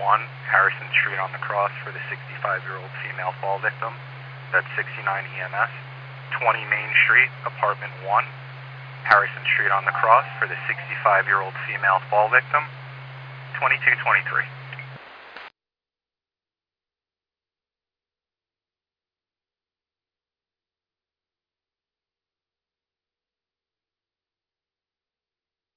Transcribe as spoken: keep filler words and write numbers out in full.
one, Harrison Street on the Cross for the sixty-five-year-old female fall victim. That's sixty-nine E M S. twenty Main Street, Apartment one, Harrison Street on the Cross for the sixty-five-year-old female fall victim. twenty-two twenty-three.